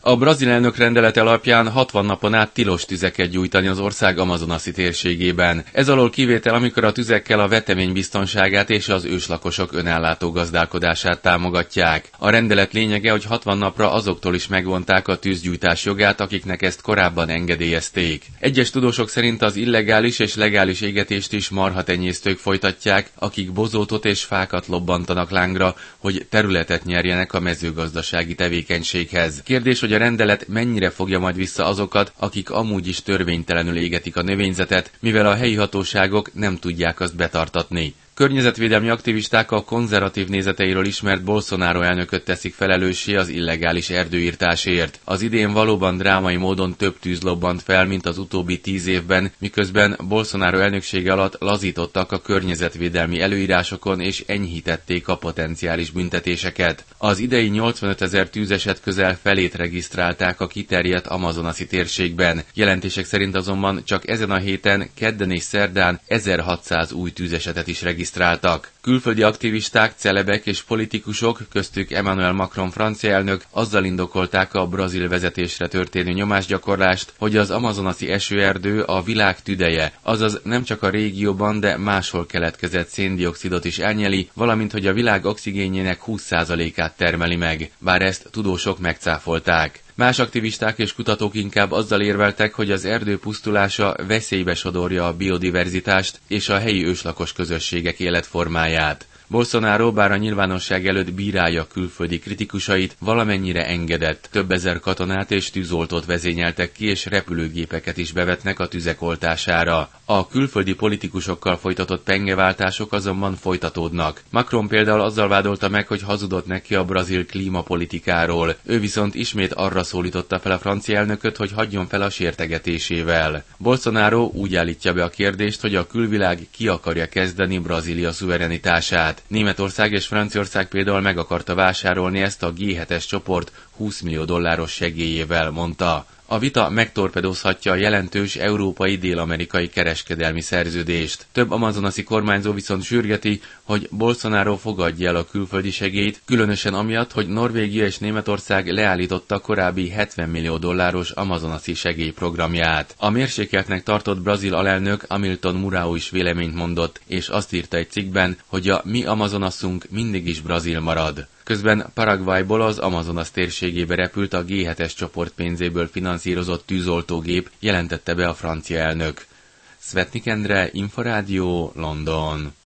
A brazil elnök rendelet alapján 60 napon át tilos tüzeket gyújtani az ország amazonasi térségében. Ez alól kivétel, amikor a tüzekkel a vetemény biztonságát és az őslakosok önállátó gazdálkodását támogatják. A rendelet lényege, hogy 60 napra azoktól is megvonták a tűzgyújtás jogát, akiknek ezt korábban engedélyezték. Egyes tudósok szerint az illegális és legális égetést is marhatenyésztők folytatják, akik bozótot és fákat lobbantanak lángra, hogy területet nyerjenek a mezőgazdasági tevékenységhez. Kérdés, hogy a rendelet mennyire fogja majd vissza azokat, akik amúgy is törvénytelenül égetik a növényzetet, mivel a helyi hatóságok nem tudják azt betartatni. Környezetvédelmi aktivisták a konzervatív nézeteiről ismert Bolsonaro elnököt teszik felelőssé az illegális erdőirtásért. Az idén valóban drámai módon több tűz lobbant fel, mint az utóbbi 10 évben, miközben Bolsonaro elnöksége alatt lazítottak a környezetvédelmi előírásokon és enyhítették a potenciális büntetéseket. Az idei 85 000 tűzeset közel felét regisztrálták a kiterjedt amazonasi térségben. Jelentések szerint azonban csak ezen a héten, kedden és szerdán 1600 új tűzesetet is regisztráltak. Külföldi aktivisták, celebek és politikusok, köztük Emmanuel Macron francia elnök azzal indokolták a brazil vezetésre történő nyomásgyakorlást, hogy az amazonasi esőerdő a világ tüdeje, azaz nem csak a régióban, de máshol keletkezett széndioxidot is elnyeli, valamint hogy a világ oxigénjének 20%-át termeli meg, bár ezt tudósok megcáfolták. Más aktivisták és kutatók inkább azzal érveltek, hogy az erdő pusztulása veszélybe sodorja a biodiverzitást és a helyi őslakos közösségek életformáját. Bolsonaro bár a nyilvánosság előtt bírálja külföldi kritikusait, valamennyire engedett. Több ezer katonát és tűzoltót vezényeltek ki, és repülőgépeket is bevetnek a tüzek oltására. A külföldi politikusokkal folytatott pengeváltások azonban folytatódnak. Macron például azzal vádolta meg, hogy hazudott neki a brazil klímapolitikáról. Ő viszont ismét arra szólította fel a francia elnököt, hogy hagyjon fel a sértegetésével. Bolsonaro úgy állítja be a kérdést, hogy a külvilág ki akarja kezdeni Brazília szuverenitását. Németország és Franciaország például meg akarta vásárolni ezt a G7-es csoport $20 millió segélyével, mondta. A vita megtorpedózhatja a jelentős európai dél-amerikai kereskedelmi szerződést. Több amazonasi kormányzó viszont sürgeti, hogy Bolsonaro fogadja el a külföldi segélyt, különösen amiatt, hogy Norvégia és Németország leállította korábbi $70 millió amazonasi segélyprogramját. A mérsékeltnek tartott brazil alelnök Hamilton Mourão is véleményt mondott, és azt írta egy cikkben, hogy a mi amazonaszunk mindig is brazil marad. Közben Paraguayból az Amazonas térségébe repült a G7-es csoport pénzéből finanszírozott tűzoltógép, jelentette be a francia elnök. Svetnik Endre, Inforádió, London.